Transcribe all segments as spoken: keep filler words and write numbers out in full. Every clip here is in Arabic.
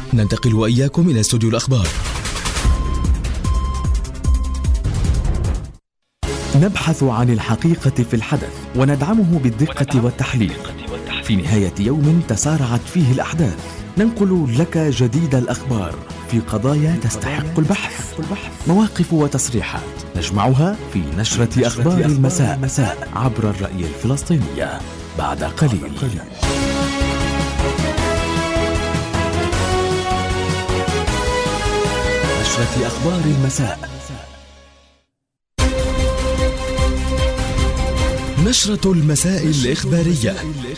ننتقل وإياكم إلى استوديو الأخبار. نبحث عن الحقيقة في الحدث وندعمه بالدقة والتحليل. في نهاية يوم تسارعت فيه الأحداث ننقل لك جديد الأخبار في قضايا تستحق البحث، مواقف وتصريحات نجمعها في نشرة أخبار المساء مساء عبر الرأي الفلسطينية بعد قليل. نشرة أخبار المساء. نشرة المساء الإخبارية.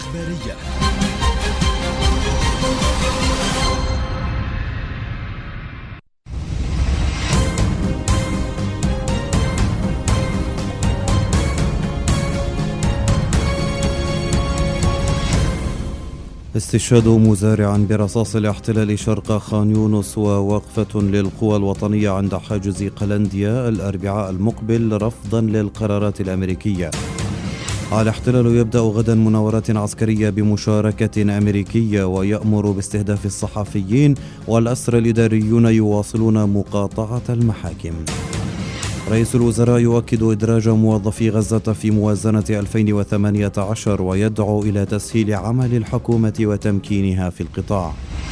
استشهاد مزارع برصاص الاحتلال شرق خان يونس ووقفة للقوى الوطنية عند حاجز قلنديا الأربعاء المقبل رفضا للقرارات الأمريكية. الاحتلال يبدأ غدا مناورات عسكرية بمشاركة أمريكية ويأمر باستهداف الصحفيين، والأسرى الإداريون يواصلون مقاطعة المحاكم. رئيس الوزراء يؤكد إدراج موظفي غزة في موازنة ألفين وثمانية عشر ويدعو إلى تسهيل عمل الحكومة وتمكينها في القطاع.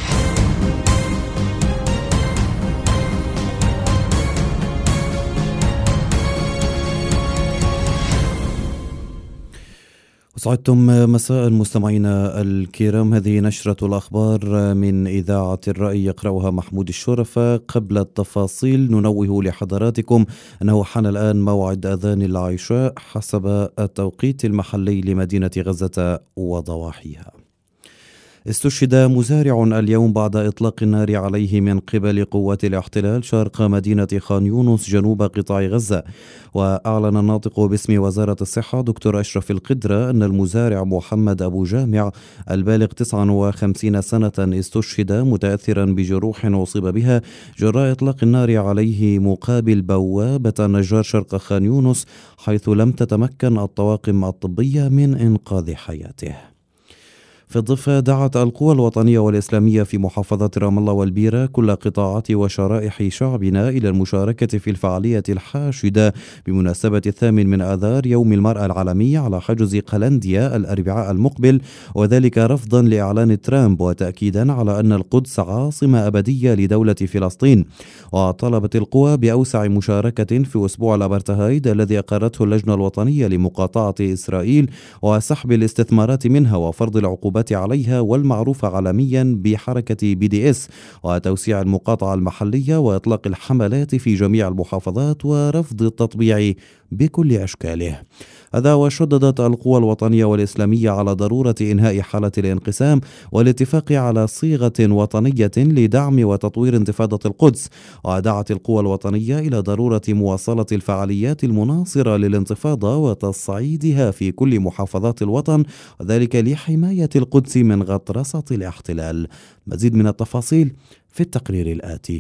سعدتم مساء مستمعينا الكرام. هذه نشرة الأخبار من إذاعة الرأي يقرأها محمود الشرفة. قبل التفاصيل ننوه لحضراتكم أنه حان الآن موعد أذان العشاء حسب التوقيت المحلي لمدينة غزة وضواحيها. استشهد مزارع اليوم بعد إطلاق النار عليه من قبل قوات الاحتلال شرق مدينة خان يونس جنوب قطاع غزة. وأعلن الناطق باسم وزارة الصحة دكتور أشرف القدرة أن المزارع محمد أبو جامع البالغ تسعة وخمسين سنة استشهد متأثرا بجروح أصيب بها جراء إطلاق النار عليه مقابل بوابة نجار شرق خان يونس، حيث لم تتمكن الطواقم الطبية من إنقاذ حياته. في الضفة دعت القوى الوطنية والإسلامية في محافظة رام الله والبيرة كل قطاعات وشرائح شعبنا إلى المشاركة في الفعالية الحاشدة بمناسبة الثامن من آذار يوم المرأة العالمي على حجز قلنديا الأربعاء المقبل، وذلك رفضا لإعلان ترامب وتأكيدا على أن القدس عاصمة أبدية لدولة فلسطين. وطلبت القوى بأوسع مشاركة في أسبوع الأبرتهايد الذي أقرته اللجنة الوطنية لمقاطعة إسرائيل وسحب الاستثمارات منها وفرض العقوبات عليها والمعروفة عالميا بحركة بي دي إس، وتوسيع المقاطعة المحلية وإطلاق الحملات في جميع المحافظات ورفض التطبيع بكل أشكاله. هذا وشددت القوى الوطنية والإسلامية على ضرورة إنهاء حالة الانقسام والاتفاق على صيغة وطنية لدعم وتطوير انتفاضة القدس. ودعت القوى الوطنية إلى ضرورة مواصلة الفعاليات المناصرة للانتفاضة وتصعيدها في كل محافظات الوطن، وذلك لحماية القدس من غطرسة الاحتلال. مزيد من التفاصيل في التقرير الآتي.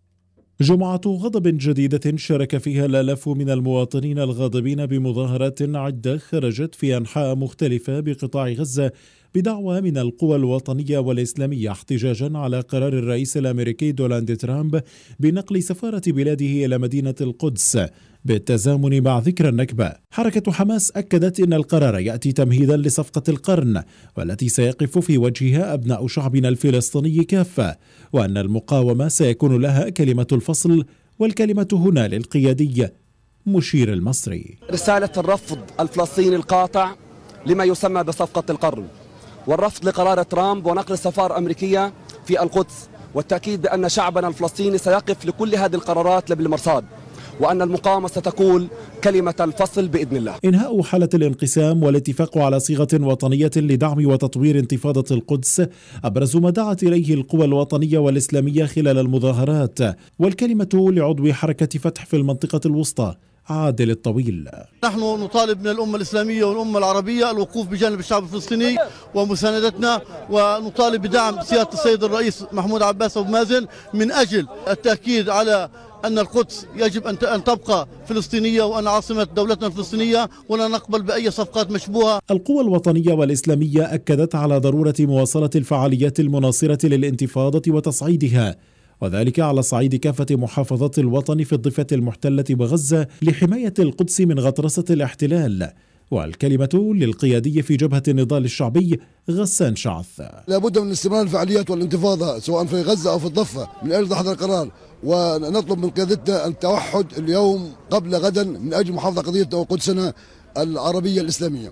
جمعة غضب جديدة شارك فيها الآلاف من المواطنين الغاضبين بمظاهرات عدة خرجت في أنحاء مختلفة بقطاع غزة بدعوى من القوى الوطنية والإسلامية احتجاجا على قرار الرئيس الأمريكي دونالد ترامب بنقل سفارة بلاده إلى مدينة القدس بالتزامن مع ذكرى النكبة. حركة حماس أكدت أن القرار يأتي تمهيدا لصفقة القرن والتي سيقف في وجهها أبناء شعبنا الفلسطيني كافة، وأن المقاومة سيكون لها كلمة الفصل والكلمة هنا للقيادي مشير المصري. رسالة الرفض الفلسطيني القاطع لما يسمى بصفقة القرن، والرفض لقرار ترامب ونقل السفارة الأمريكية في القدس، والتأكيد بأن شعبنا الفلسطيني سيقف لكل هذه القرارات بالمرصاد، وأن المقاومة ستقول كلمة الفصل بإذن الله. إنهاء حالة الانقسام والاتفاق على صيغة وطنية لدعم وتطوير انتفاضة القدس أبرز ما دعت إليه القوى الوطنية والإسلامية خلال المظاهرات، والكلمة لعضو حركة فتح في المنطقة الوسطى عادل الطويل. نحن نطالب من الأمة الإسلامية والأمة العربية الوقوف بجانب الشعب الفلسطيني ومساندتنا، ونطالب بدعم سيادة السيد الرئيس محمود عباس أبو مازن من أجل التأكيد على أن القدس يجب أن تبقى فلسطينية وأن عاصمة دولتنا الفلسطينية، ولا نقبل بأي صفقات مشبوهة. القوى الوطنية والإسلامية أكدت على ضرورة مواصلة الفعاليات المناصرة للانتفاضة وتصعيدها، وذلك على صعيد كافة محافظات الوطن في الضفة المحتلة بغزة لحماية القدس من غطرسة الاحتلال. والكلمة للقيادي في جبهة النضال الشعبي غسان شعث: لابد من استمرار الفعاليات والانتفاضة سواء في غزة أو في الضفة من أجل هذا القرار، ونطلب من قيادتنا التوحد اليوم قبل غدا من أجل محافظة قضيتنا وقدسنا العربية الإسلامية.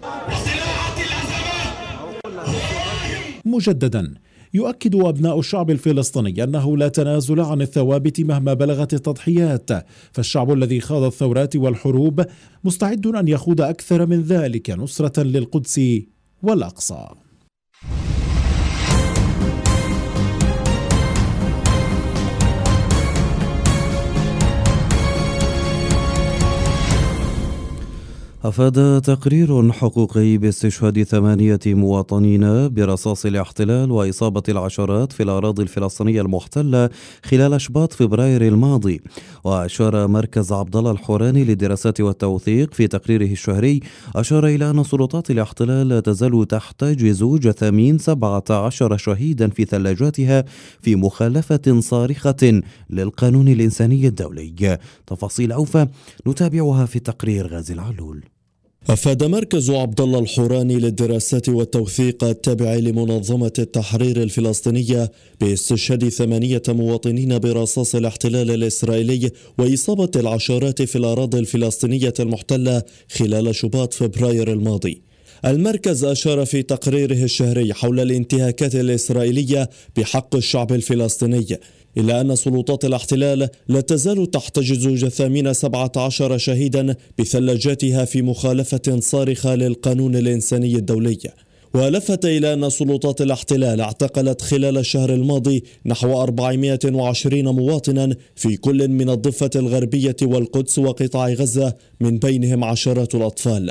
مجددا يؤكد أبناء الشعب الفلسطيني أنه لا تنازل عن الثوابت مهما بلغت التضحيات، فالشعب الذي خاض الثورات والحروب مستعد أن يخوض أكثر من ذلك نصرة للقدس والأقصى. أفاد تقرير حقوقي باستشهاد ثمانية مواطنين برصاص الاحتلال وإصابة العشرات في الأراضي الفلسطينية المحتلة خلال شباط فبراير الماضي. وأشار مركز عبد الله الحوراني للدراسات والتوثيق في تقريره الشهري أشار إلى أن سلطات الاحتلال لا تزال تحتجز جثامين سبعة عشر شهيدا في ثلاجاتها في مخالفة صارخة للقانون الإنساني الدولي. تفاصيل أوفى نتابعها في تقرير غازي العلول. أفاد مركز عبد الله الحوراني للدراسات والتوثيق التابع لمنظمة التحرير الفلسطينية باستشهاد ثمانية مواطنين برصاص الاحتلال الإسرائيلي وإصابة العشرات في الأراضي الفلسطينية المحتلة خلال شباط فبراير الماضي. المركز أشار في تقريره الشهري حول الانتهاكات الإسرائيلية بحق الشعب الفلسطيني إلا أن سلطات الاحتلال لا تزال تحتجز جثامين سبعة عشر شهيدا بثلاجاتها في مخالفة صارخة للقانون الإنساني الدولي. ولفت إلى أن سلطات الاحتلال اعتقلت خلال الشهر الماضي نحو أربعمائة وعشرين مواطنا في كل من الضفة الغربية والقدس وقطاع غزة، من بينهم عشرات الأطفال.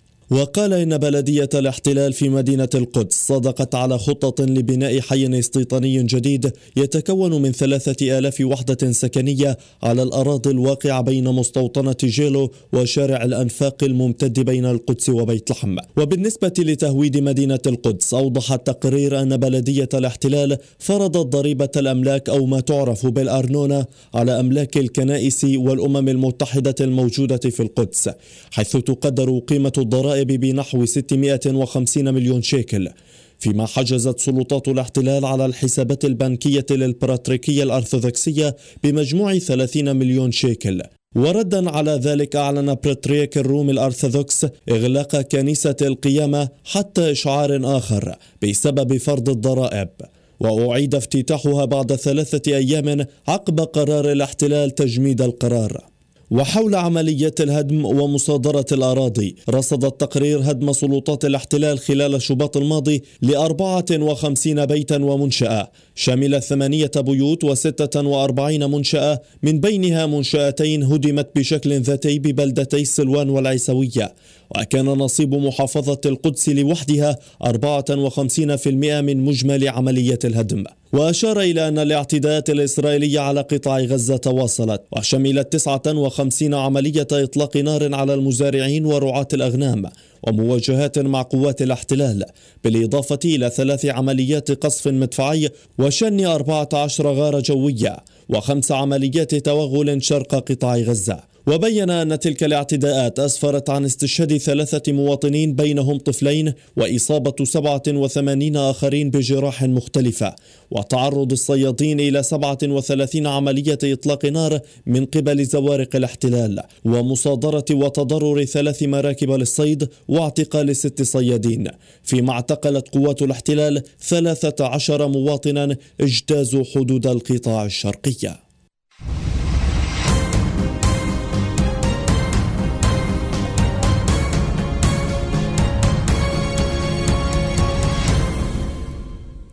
وقال إن بلدية الاحتلال في مدينة القدس صادقت على خطة لبناء حي استيطاني جديد يتكون من ثلاثة آلاف وحدة سكنية على الأراضي الواقعة بين مستوطنة جيلو وشارع الأنفاق الممتد بين القدس وبيت لحم. وبالنسبة لتهويد مدينة القدس، أوضح التقرير أن بلدية الاحتلال فرضت ضريبة الأملاك أو ما تعرف بالأرنونة على أملاك الكنائس والأمم المتحدة الموجودة في القدس، حيث تقدر قيمة الضرائب بنحو ستمائة وخمسين مليون شيكل، فيما حجزت سلطات الاحتلال على الحسابات البنكية للبطريركية الأرثوذكسية بمجموع ثلاثين مليون شيكل. وردا على ذلك أعلن بطريرك الروم الأرثوذكس إغلاق كنيسة القيامة حتى إشعار آخر بسبب فرض الضرائب، وأعيد افتتاحها بعد ثلاثة أيام عقب قرار الاحتلال تجميد القرار. وحول عمليات الهدم ومصادرة الأراضي، رصد التقرير هدم سلطات الاحتلال خلال شباط الماضي لأربعة وخمسين بيتا ومنشأة، شامل ثمانية بيوت وستة وأربعين منشأة، من بينها منشأتين هدمت بشكل ذاتي ببلدتي سلوان والعيسوية. وكان نصيب محافظة القدس لوحدها أربعة وخمسين بالمئة من مجمل عمليات الهدم. وأشار إلى أن الاعتداءات الإسرائيلية على قطاع غزة تواصلت، وشملت تسعة وخمسين عملية إطلاق نار على المزارعين ورعاة الأغنام ومواجهات مع قوات الاحتلال، بالإضافة إلى ثلاث عمليات قصف مدفعي وشن أربعة عشر غارة جوية وخمس عمليات توغل شرق قطاع غزة. وبين أن تلك الاعتداءات أسفرت عن استشهاد ثلاثة مواطنين بينهم طفلين وإصابة سبعة وثمانين آخرين بجراح مختلفة، وتعرض الصيادين إلى سبعة وثلاثين عملية إطلاق نار من قبل زوارق الاحتلال، ومصادرة وتضرر ثلاث مراكب للصيد واعتقال ست صيادين، فيما اعتقلت قوات الاحتلال ثلاثة عشر مواطنا اجتازوا حدود القطاع الشرقي.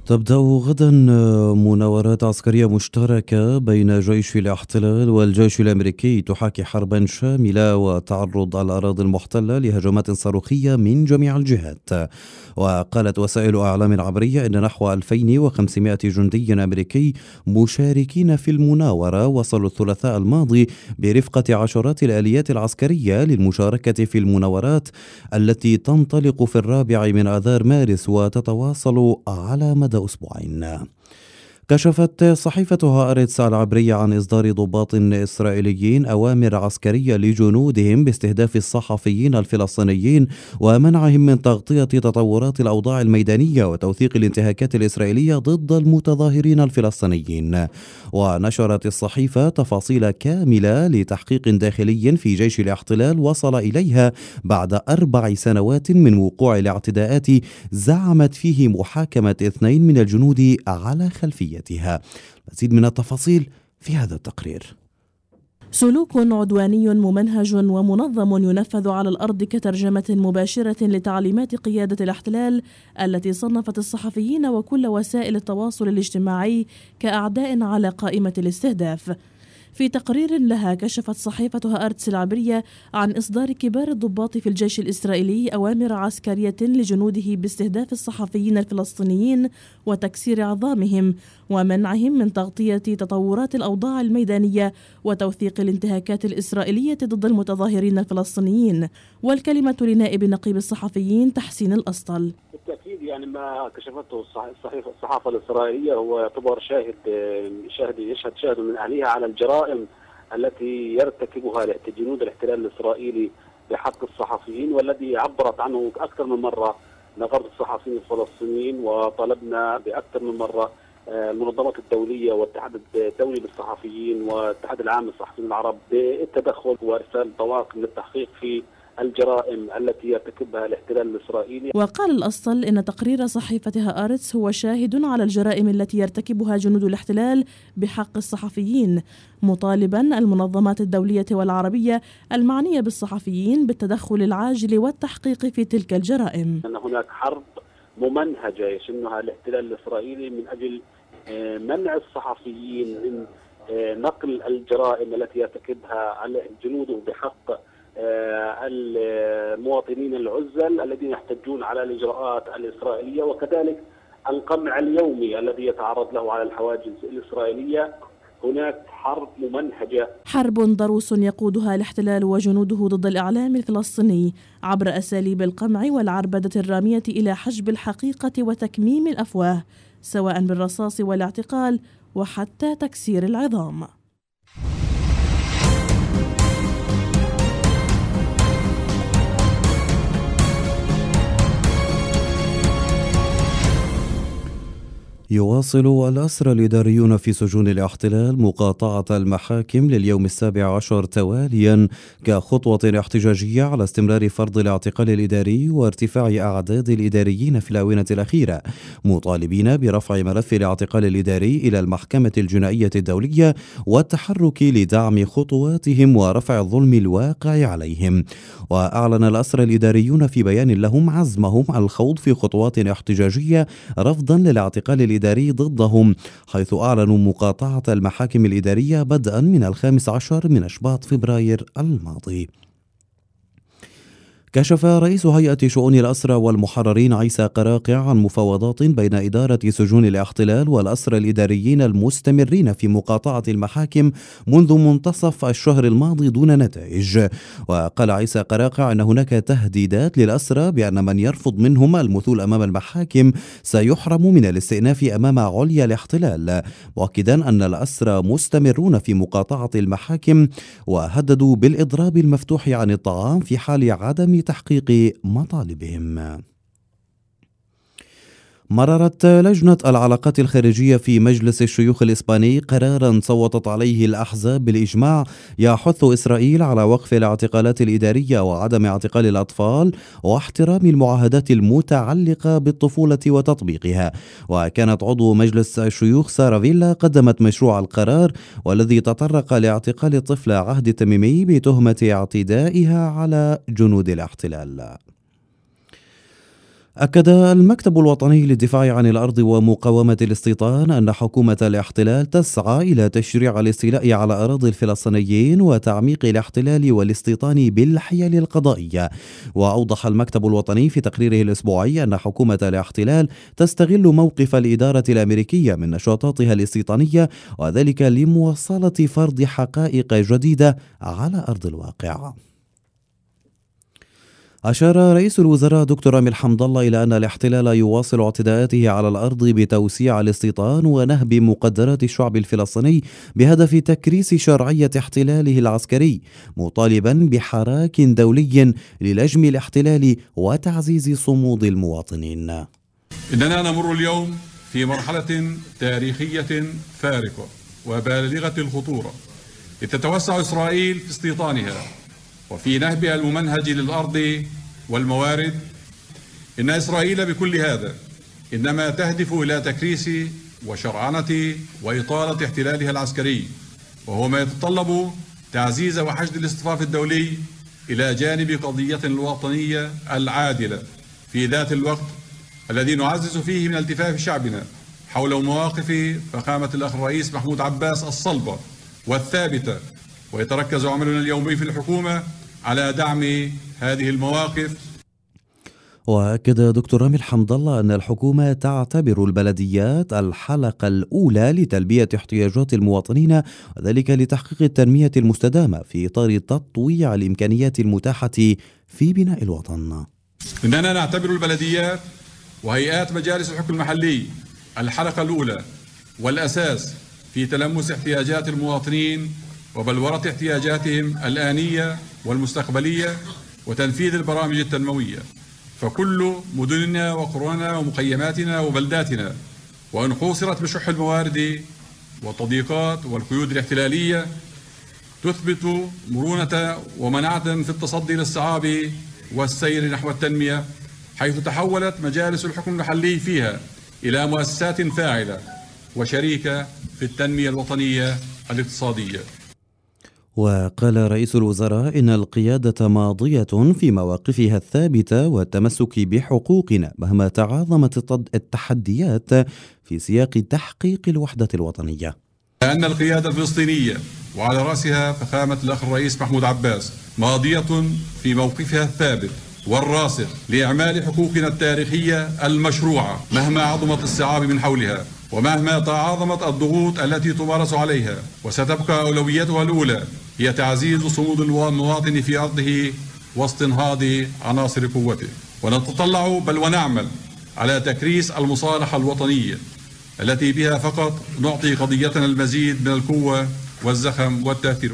تبدأ غدا مناورات عسكرية مشتركة بين جيش الاحتلال والجيش الأمريكي تحاكي حربا شاملة وتعرض الأراضي المحتلة لهجمات صاروخية من جميع الجهات. وقالت وسائل أعلام عبرية أن نحو ألفين وخمسمائة جندي أمريكي مشاركين في المناورة وصلوا الثلاثاء الماضي برفقة عشرات الآليات العسكرية للمشاركة في المناورات التي تنطلق في الرابع من آذار مارس وتتواصل على مدى أسبوعين. كشفت صحيفة هآرتس العبرية عن إصدار ضباط إسرائيليين أوامر عسكرية لجنودهم باستهداف الصحفيين الفلسطينيين ومنعهم من تغطية تطورات الأوضاع الميدانية وتوثيق الانتهاكات الإسرائيلية ضد المتظاهرين الفلسطينيين. ونشرت الصحيفة تفاصيل كاملة لتحقيق داخلي في جيش الاحتلال وصل إليها بعد أربع سنوات من وقوع الاعتداءات زعمت فيه محاكمة اثنين من الجنود على خلفية. مزيد من التفاصيل في هذا التقرير. سلوك عدواني ممنهج ومنظم ينفذ على الأرض كترجمة مباشرة لتعليمات قيادة الاحتلال التي صنفت الصحفيين وكل وسائل التواصل الاجتماعي كأعداء على قائمة الاستهداف. في تقرير لها كشفت صحيفة هآرتس العبرية عن إصدار كبار الضباط في الجيش الإسرائيلي أوامر عسكرية لجنوده باستهداف الصحفيين الفلسطينيين وتكسير عظامهم ومنعهم من تغطية تطورات الأوضاع الميدانية وتوثيق الانتهاكات الإسرائيلية ضد المتظاهرين الفلسطينيين. والكلمة لنائب نقيب الصحفيين تحسين الأسطل. بالتأكيد يعني ما كشفته الصحيفة الصحافة الإسرائيلية هو يعتبر شاهد شاهد يشهد شاهد من أهلها على الجرائم التي يرتكبها جنود الاحتلال الإسرائيلي بحق الصحفيين، والذي عبرت عنه أكثر من مرة نقابة الصحفيين الفلسطينيين، وطلبنا بأكثر من مرة المنظمات الدولية والاتحاد الدولي للصحفيين والاتحاد العام للصحفيين العرب بالتدخل وإرسال طواقم للتحقيق في الجرائم التي يرتكبها الاحتلال الإسرائيلي. وقال الأسطل إن تقرير صحيفة هآرتس هو شاهد على الجرائم التي يرتكبها جنود الاحتلال بحق الصحفيين، مطالبا المنظمات الدولية والعربية المعنية بالصحفيين بالتدخل العاجل والتحقيق في تلك الجرائم. أن هناك حرب ممنهجة يشنها الاحتلال الإسرائيلي من أجل منع الصحفيين من نقل الجرائم التي يرتكبها جنوده بحق المواطنين العزل الذين يحتجون على الإجراءات الإسرائيلية، وكذلك القمع اليومي الذي يتعرض له على الحواجز الإسرائيلية. هناك حرب ممنهجة، حرب ضروس يقودها الاحتلال وجنوده ضد الإعلام الفلسطيني عبر أساليب القمع والعربدة الرامية إلى حجب الحقيقة وتكميم الأفواه، سواء بالرصاص والاعتقال وحتى تكسير العظام. يواصل الأسرى الإداريون في سجون الاحتلال مقاطعة المحاكم لليوم السابع عشر تواليا كخطوة احتجاجية على استمرار فرض الاعتقال الإداري وارتفاع أعداد الإداريين في الآونة الأخيرة، مطالبين برفع ملف الاعتقال الإداري إلى المحكمة الجنائية الدولية والتحرك لدعم خطواتهم ورفع الظلم الواقع عليهم. وأعلن الأسرى الإداريون في بيان لهم عزمهم الخوض في خطوات احتجاجية رفضا للاعتقال الإداري ضدهم، حيث أعلنوا مقاطعة المحاكم الإدارية بدءا من الخامس عشر من شباط فبراير الماضي. كشف رئيس هيئة شؤون الأسرى والمحررين عيسى قراقع عن مفاوضات بين إدارة سجون الاحتلال والأسرى الإداريين المستمرين في مقاطعة المحاكم منذ منتصف الشهر الماضي دون نتائج. وقال عيسى قراقع أن هناك تهديدات للأسرى بأن من يرفض منهم المثول أمام المحاكم سيحرم من الاستئناف أمام عليا الاحتلال، مؤكدا أن الأسرى مستمرون في مقاطعة المحاكم، وهددوا بالإضراب المفتوح عن الطعام في حال عدم تحقيق مطالبهم. مررت لجنة العلاقات الخارجية في مجلس الشيوخ الإسباني قراراً صوتت عليه الأحزاب بالإجماع يحث إسرائيل على وقف الاعتقالات الإدارية وعدم اعتقال الأطفال واحترام المعاهدات المتعلقة بالطفولة وتطبيقها. وكانت عضو مجلس الشيوخ سارة فيلا قدمت مشروع القرار والذي تطرق لاعتقال الطفلة عهد التميمي بتهمة اعتدائها على جنود الاحتلال. أكد المكتب الوطني للدفاع عن الأرض ومقاومة الاستيطان أن حكومة الاحتلال تسعى إلى تشريع الاستيلاء على أراضي الفلسطينيين وتعميق الاحتلال والاستيطان بالحيل القضائية. وأوضح المكتب الوطني في تقريره الأسبوعي أن حكومة الاحتلال تستغل موقف الإدارة الأمريكية من نشاطاتها الاستيطانية، وذلك لمواصلة فرض حقائق جديدة على أرض الواقع. أشار رئيس الوزراء دكتور أمير حمد الله إلى أن الاحتلال يواصل اعتداءاته على الأرض بتوسيع الاستيطان ونهب مقدرات الشعب الفلسطيني بهدف تكريس شرعية احتلاله العسكري، مطالبا بحراك دولي للجم الاحتلال وتعزيز صمود المواطنين. إننا نمر اليوم في مرحلة تاريخية فارقة وبالغة الخطورة، لتتوسع إسرائيل في استيطانها وفي نهبها الممنهج للأرض والموارد. إن إسرائيل بكل هذا إنما تهدف إلى تكريس وشرعنة وإطالة احتلالها العسكري، وهو ما يتطلب تعزيز وحشد الاصطفاف الدولي إلى جانب قضية الوطنية العادلة في ذات الوقت الذي نعزز فيه من التفاف شعبنا حول مواقف فخامة الأخ الرئيس محمود عباس الصلبة والثابتة. ويتركز عملنا اليومي في الحكومة على دعم هذه المواقف. وأكد دكتور أمير حمد الله أن الحكومة تعتبر البلديات الحلقة الأولى لتلبية احتياجات المواطنين، وذلك لتحقيق التنمية المستدامة في إطار تطويع الإمكانيات المتاحة في بناء الوطن. إننا نعتبر البلديات وهيئات مجالس الحكم المحلي الحلقة الأولى والأساس في تلمس احتياجات المواطنين وبلورة احتياجاتهم الآنية والمستقبلية وتنفيذ البرامج التنموية. فكل مدننا وقرانا ومخيماتنا وبلداتنا وإن حوصرت بشح الموارد والتضييقات والقيود الاحتلالية تثبت مرونة ومنعة في التصدي للصعاب والسير نحو التنمية، حيث تحولت مجالس الحكم المحلي فيها إلى مؤسسات فاعلة وشريكة في التنمية الوطنية الاقتصادية. وقال رئيس الوزراء إن القيادة ماضية في مواقفها الثابتة والتمسك بحقوقنا مهما تعاظمت التحديات في سياق تحقيق الوحدة الوطنية. أن القيادة الفلسطينية وعلى رأسها فخامة الأخ الرئيس محمود عباس ماضية في موقفها الثابت والراسخ لإعمال حقوقنا التاريخية المشروعة مهما عظمت الصعاب من حولها ومهما تعاظمت الضغوط التي تمارس عليها، وستبقى أولويتها الأولى هي تعزيز صمود المواطن في أرضه واستنهاض عناصر قوته. ونتطلع بل ونعمل على تكريس المصالحة الوطنية التي بها فقط نعطي قضيتنا المزيد من القوة والزخم والتأثير.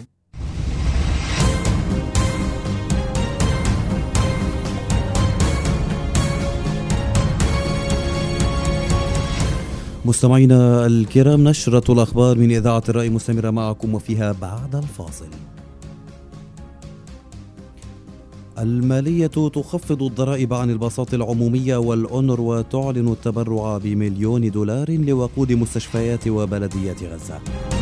مستمعينا الكرام، نشرة الأخبار من إذاعة الرأي مستمرة معكم، وفيها بعد الفاصل. المالية تخفض الضرائب عن الباصات العمومية، والأونروا تعلن التبرع بمليون دولار لوقود مستشفيات وبلديات غزة.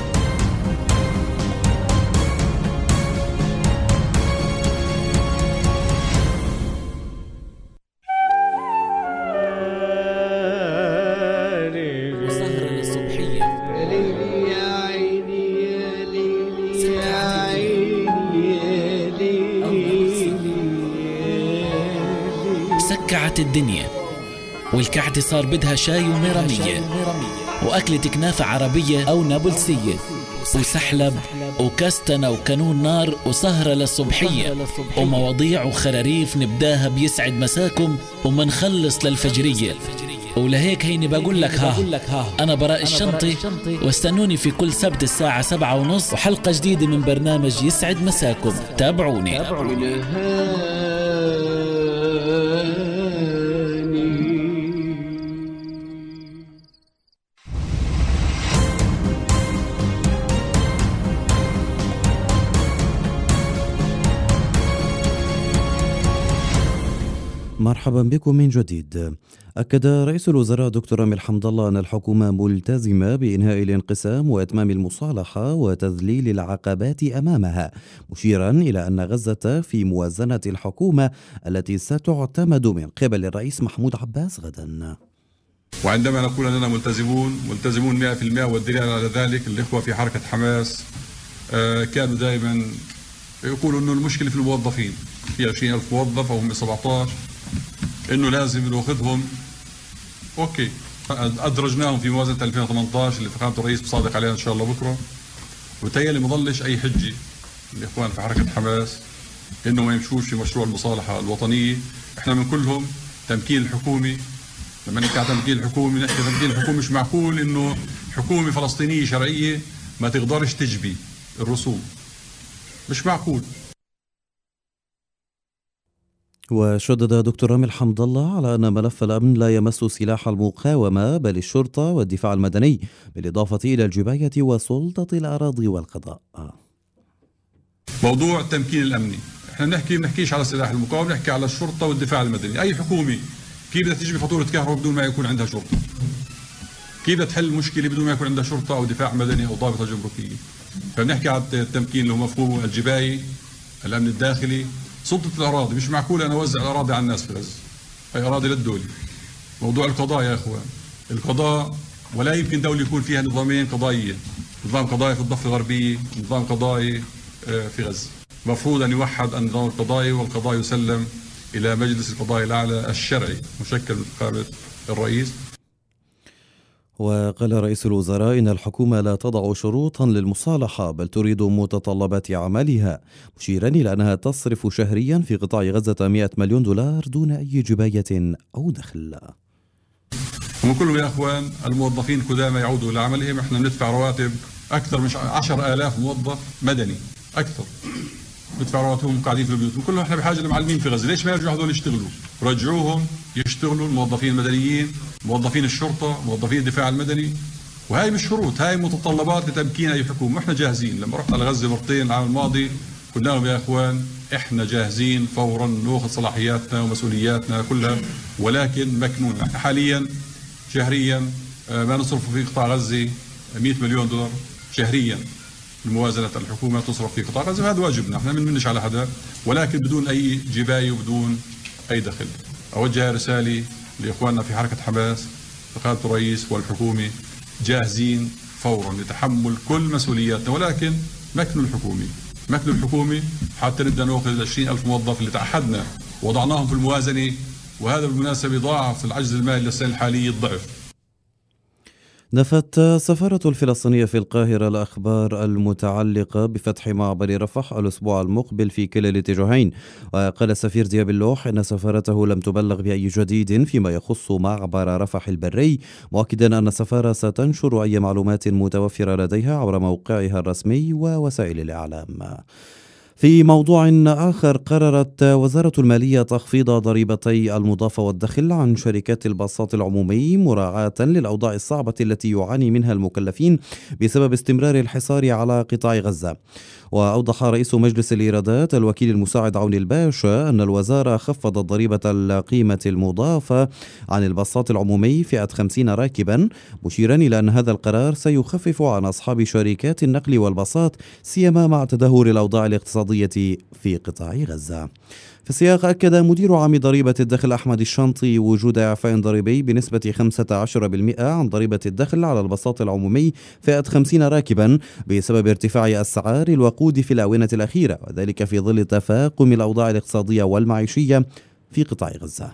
سكعت الدنيا والكعكة صار بدها شاي ومرامية وأكلة كنافة عربية أو نابلسية وسحلب وكستنة وكانون نار وسهرة للصبحية ومواضيع وخراريف نبداها بيسعد مساكم ومنخلص للفجرية. ولهيك هيني بقول لك ها أنا براء الشنطي، واستنوني في كل سبت الساعة سبعة ونص وحلقة جديدة من برنامج يسعد مساكم. تابعوني. مرحبا بكم من جديد. أكد رئيس الوزراء دكتور رامي حمد الله أن الحكومة ملتزمة بإنهاء الانقسام وإتمام المصالحة وتذليل العقبات أمامها، مشيرا إلى أن غزة في موازنة الحكومة التي ستعتمد من قبل الرئيس محمود عباس غدا. وعندما نقول أننا ملتزمون ملتزمون مئة بالمئة، والدليل على ذلك الإخوة في حركة حماس كانوا دائما يقولوا أنه المشكلة في الموظفين، في عشرين ألف موظف أو هم سبعة عشر، انه لازم ناخذهم. اوكي، ادرجناهم في موازنه ألفين وثمانية عشر اللي فخامه الرئيس بصادق عليها ان شاء الله بكره، وبالتالي ما ضلش اي حجه الاخوان في حركه حماس انه ما يمشوش في مشروع المصالحه الوطنيه. احنا من كلهم تمكين الحكومي. لما نحكي عن تمكين الحكومي نحكي تمكين الحكومي، مش معقول انه حكومه فلسطينيه شرعيه ما تقدرش تجبي الرسوم، مش معقول. وشدد دكتور رامي حمد الله على أن ملف الأمن لا يمس سلاح المقاومة بل الشرطة والدفاع المدني، بالإضافة إلى الجباية وسلطة الأراضي والقضاء. موضوع التمكين الأمني احنا بنحكي بنحكيش على سلاح المقاومة، بنحكي على الشرطة والدفاع المدني. أي حكومة كيف بدها تجيب فاتورة كهرباء بدون ما يكون عندها شرطة؟ كيف بدها تحل مشكلة بدون ما يكون عندها شرطة أو دفاع مدني أو ضابطة جمركية؟ فبنحكي على التمكين اللي هو مفهوم الجباية، الأمن الداخلي، سلطة الأراضي. مش معقول أنا أوزع الأراضي على الناس في غزة، هي أراضي للدولة. موضوع القضاء يا أخوان، القضاء ولا يمكن دولة يكون فيها نظامين قضائيين، نظام قضائي في الضفة الغربية ونظام قضائي في غزة. مفروض أن يوحد النظام القضائي، والقضاء يسلم إلى مجلس القضاء الأعلى الشرعي مشكل من فخامة الرئيس. وقال رئيس الوزراء إن الحكومة لا تضع شروطا للمصالحة بل تريد متطلبات عملها، مشيرا إلى أنها تصرف شهريا في قطاع غزة مئة مليون دولار دون أي جباية أو دخل. ومن كلهم يا أخوان الموظفين قدامى يعودوا لعملهم. احنا بندفع رواتب أكثر من عشر آلاف موظف مدني، أكثر بدفع رواتبهم قاعدين في البيوت. وكلهم احنا بحاجة لمعلمين في غزة. ليش ما يرجعوا هذول يشتغلوا؟ رجعوهم يشتغلوا، الموظفين المدنيين، موظفين الشرطة، موظفين الدفاع المدني. وهي مش شروط، هاي متطلبات لتمكين أي حكومة. واحنا جاهزين. لما رحت على غزة مرتين العام الماضي قلنا لهم يا اخوان احنا جاهزين فورا ناخذ صلاحياتنا ومسؤولياتنا كلها، ولكن مكنون. احنا حاليا شهريا ما نصرف في قطاع غزة مئة مليون دولار شهريا. الموازنة الحكومة تصرف في قطاع غزة، هذا واجبنا، احنا ما بنمنش على حدا، ولكن بدون أي جباية وبدون أي دخل. أوجه رسالة لإخواننا في حركة حماس، فخامة الرئيس والحكومة جاهزين فورا لتحمل كل مسؤولياتنا، ولكن مكنوا الحكومة مكنوا الحكومة حتى نبدأ نأخذ العشرين ألف موظف اللي تعهدنا وضعناهم في الموازنة، وهذا بالمناسبة ضاعف العجز المالي للسنة الحالية الضعف. نفت السفارة الفلسطينية في القاهرة الأخبار المتعلقة بفتح معبر رفح الأسبوع المقبل في كلا الاتجاهين. وقال السفير دياب اللوح أن سفارته لم تبلغ بأي جديد فيما يخص معبر رفح البري، مؤكدا أن السفارة ستنشر أي معلومات متوفرة لديها عبر موقعها الرسمي ووسائل الإعلام. في موضوع آخر، قررت وزارة المالية تخفيض ضريبتي المضافة والدخل عن شركات الباصات العمومي مراعاة للأوضاع الصعبة التي يعاني منها المكلفين بسبب استمرار الحصار على قطاع غزة. وأوضح رئيس مجلس الإيرادات الوكيل المساعد عون الباشا أن الوزارة خفضت ضريبة القيمة المضافة عن الباصات العمومي فئة خمسين راكبا، مشيرا إلى أن هذا القرار سيخفف عن أصحاب شركات النقل والباصات سيما مع تدهور الأوضاع الاقتصادية في قطاع غزة. في السياق، أكد مدير عام ضريبة الدخل أحمد الشنطي وجود إعفاء ضريبي بنسبة خمسة عشر بالمئة عن ضريبة الدخل على الباصات العمومي فئة خمسين راكبا بسبب ارتفاع أسعار الوقود في الآونة الأخيرة، وذلك في ظل تفاقم الأوضاع الاقتصادية والمعيشية في قطاع غزة.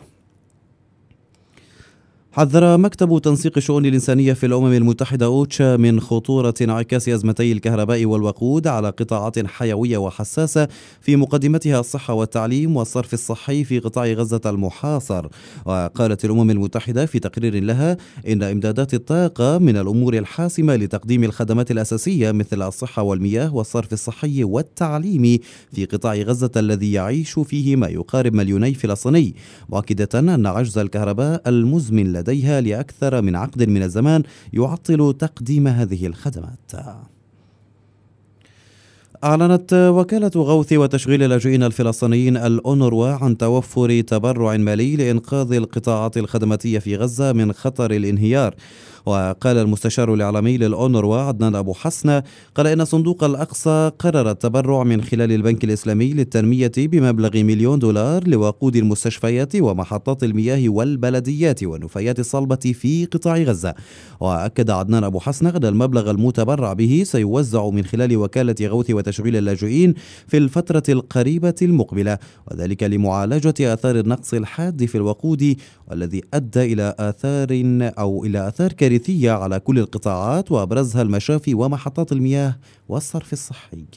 حذر مكتب تنسيق الشؤون الإنسانية في الأمم المتحدة أوتشا من خطورة انعكاس أزمتي الكهرباء والوقود على قطاعات حيوية وحساسة في مقدمتها الصحة والتعليم والصرف الصحي في قطاع غزة المحاصر. وقالت الأمم المتحدة في تقرير لها إن إمدادات الطاقة من الأمور الحاسمة لتقديم الخدمات الأساسية مثل الصحة والمياه والصرف الصحي والتعليمي في قطاع غزة الذي يعيش فيه ما يقارب مليوني فلسطيني، مؤكدة أن عجز الكهرباء المزمن لديها لأكثر من عقد من الزمان يعطل تقديم هذه الخدمات. أعلنت وكالة غوث وتشغيل اللاجئين الفلسطينيين الأونروا عن توفر تبرع مالي لإنقاذ القطاعات الخدماتية في غزة من خطر الانهيار. وقال المستشار الإعلامي للأونروا عدنان أبو حسنة قال إن صندوق الأقصى قرر التبرع من خلال البنك الإسلامي للتنمية بمبلغ مليون دولار لوقود المستشفيات ومحطات المياه والبلديات والنفايات الصلبة في قطاع غزة. وأكد عدنان أبو حسنة أن المبلغ المتبرع به سيوزع من خلال وكالة غوث وتشغيل اللاجئين في الفترة القريبة المقبلة، وذلك لمعالجة آثار النقص الحاد في الوقود والذي أدى إلى آثار أو إلى آثار كارثية على كل القطاعات وأبرزها المشافي ومحطات المياه والصرف الصحي.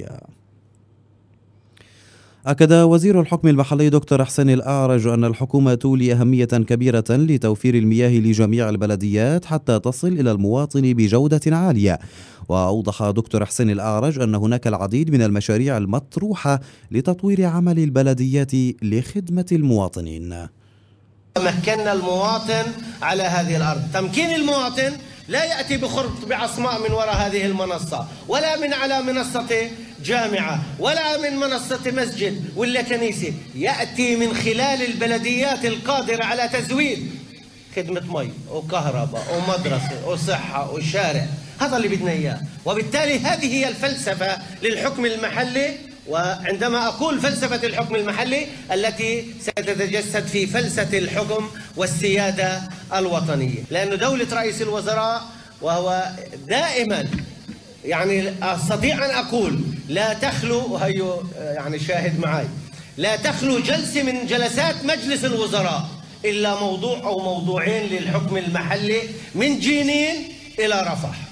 أكد وزير الحكم المحلي دكتور حسين الأعرج أن الحكومة تولي أهمية كبيرة لتوفير المياه لجميع البلديات حتى تصل إلى المواطن بجودة عالية. وأوضح دكتور حسين الأعرج أن هناك العديد من المشاريع المطروحة لتطوير عمل البلديات لخدمة المواطنين. مكننا المواطن على هذه الأرض. تمكين المواطن لا يأتي بخرط بعصماء من وراء هذه المنصة، ولا من على منصة جامعة، ولا من منصة مسجد ولا كنيسة، يأتي من خلال البلديات القادرة على تزويد خدمة مي وكهرباء ومدرسة وصحة وشارع. هذا اللي بدنا إياه. وبالتالي هذه هي الفلسفة للحكم المحلي. وعندما أقول فلسفة الحكم المحلي التي ستتجسد في فلسفة الحكم والسيادة الوطنية، لأن دولة رئيس الوزراء وهو دائما يعني أستطيع أن أقول لا تخلو، وهي يعني شاهد معي، لا تخلو جلسة من جلسات مجلس الوزراء إلا موضوع أو موضوعين للحكم المحلي من جنين إلى رفح.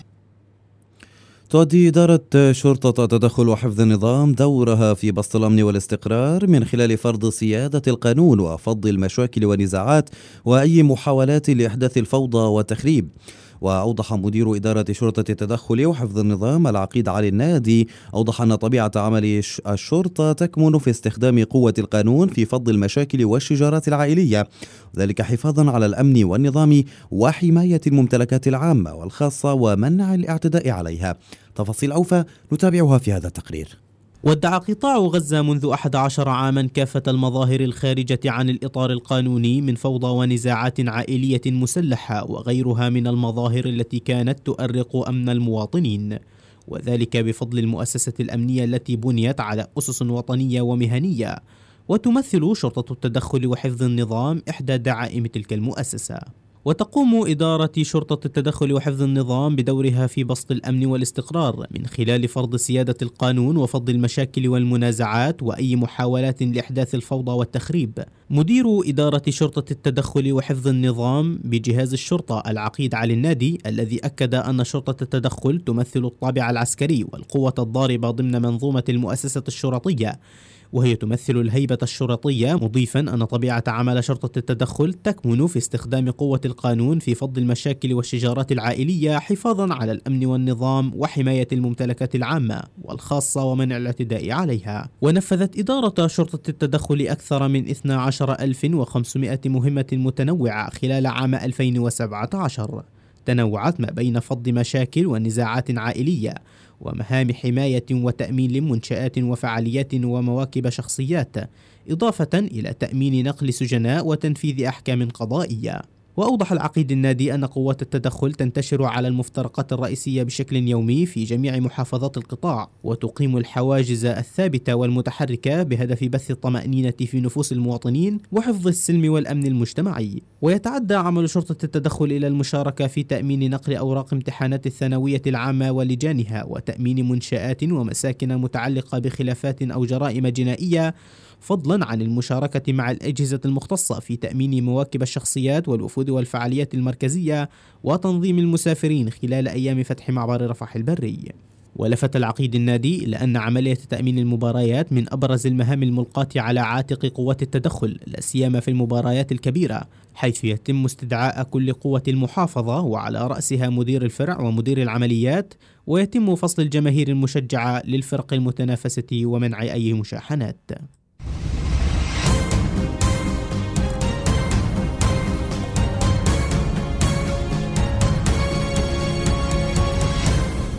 تؤدي إدارة شرطة التدخل وحفظ النظام دورها في بسط الأمن والاستقرار من خلال فرض سيادة القانون وفض المشاكل والنزاعات وأي محاولات لإحداث الفوضى والتخريب. وأوضح مدير إدارة شرطة التدخل وحفظ النظام العقيد علي النادي أوضح أن طبيعة عمل الشرطة تكمن في استخدام قوة القانون في فض المشاكل والشجارات العائلية، وذلك حفاظا على الأمن والنظام وحماية الممتلكات العامة والخاصة ومنع الاعتداء عليها. تفاصيل أوفى نتابعها في هذا التقرير. ودع قطاع غزة منذ أحد عشر عاما كافة المظاهر الخارجة عن الإطار القانوني من فوضى ونزاعات عائلية مسلحة وغيرها من المظاهر التي كانت تؤرق أمن المواطنين، وذلك بفضل المؤسسة الأمنية التي بنيت على أسس وطنية ومهنية، وتمثل شرطة التدخل وحفظ النظام إحدى دعائم تلك المؤسسة. وتقوم إدارة شرطة التدخل وحفظ النظام بدورها في بسط الأمن والاستقرار من خلال فرض سيادة القانون وفض المشاكل والمنازعات وأي محاولات لإحداث الفوضى والتخريب. مدير إدارة شرطة التدخل وحفظ النظام بجهاز الشرطة العقيد علي النادي الذي أكد أن شرطة التدخل تمثل الطابع العسكري والقوة الضاربة ضمن منظومة المؤسسة الشرطية، وهي تمثل الهيبة الشرطية، مضيفا أن طبيعة عمل شرطة التدخل تكمن في استخدام قوة القانون في فض المشاكل والشجارات العائلية حفاظا على الأمن والنظام وحماية الممتلكات العامة والخاصة ومنع الاعتداء عليها. ونفذت إدارة شرطة التدخل أكثر من اثني عشر ألف وخمسمائة مهمة متنوعة خلال عام ألفين وسبعة عشر، تنوعت ما بين فض مشاكل ونزاعات عائلية ومهام حماية وتأمين لمنشآت وفعاليات ومواكب شخصيات، إضافة إلى تأمين نقل سجناء وتنفيذ أحكام قضائية. وأوضح العقيد النادي أن قوات التدخل تنتشر على المفترقات الرئيسية بشكل يومي في جميع محافظات القطاع، وتقيم الحواجز الثابتة والمتحركة بهدف بث الطمأنينة في نفوس المواطنين وحفظ السلم والأمن المجتمعي. ويتعدى عمل شرطة التدخل إلى المشاركة في تأمين نقل أوراق امتحانات الثانوية العامة ولجانها، وتأمين منشآت ومساكن متعلقة بخلافات أو جرائم جنائية، فضلا عن المشاركة مع الأجهزة المختصة في تأمين مواكب الشخصيات والوفود والفعاليات المركزية وتنظيم المسافرين خلال أيام فتح معبر رفح البري. ولفت العقيد النادي إلى أن عملية تأمين المباريات من أبرز المهام الملقاة على عاتق قوات التدخل، لا سيما في المباريات الكبيرة، حيث يتم استدعاء كل قوة المحافظة وعلى رأسها مدير الفرع ومدير العمليات، ويتم فصل الجماهير المشجعة للفرق المتنافسة ومنع أي مشاحنات.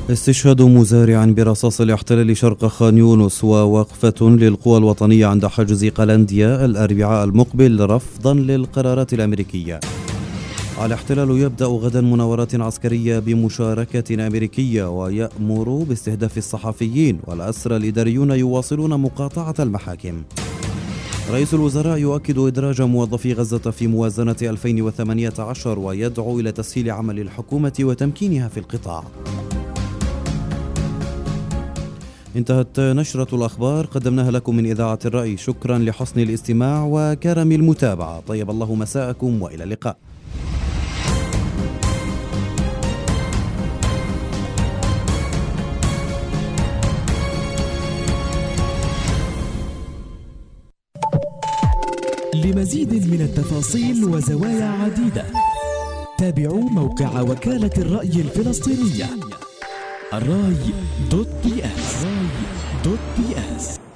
استشهاد مزارع برصاص الاحتلال شرق خان يونس ووقفة للقوى الوطنية عند حاجز قلنديا الأربعاء المقبل رفضا للقرارات الأمريكية. الاحتلال يبدأ غدا مناورات عسكرية بمشاركة أمريكية ويأمر باستهداف الصحفيين، والأسرى الإداريون يواصلون مقاطعة المحاكم. رئيس الوزراء يؤكد إدراج موظفي غزة في موازنة ألفين وثمانية عشر ويدعو إلى تسهيل عمل الحكومة وتمكينها في القطاع. انتهت نشرة الأخبار قدمناها لكم من إذاعة الرأي. شكرا لحسن الاستماع وكرم المتابعة. طيب الله مساءكم وإلى اللقاء. لمزيد من التفاصيل وزوايا عديدة تابعوا موقع وكالة الرأي الفلسطينية الراي دوت بي اس.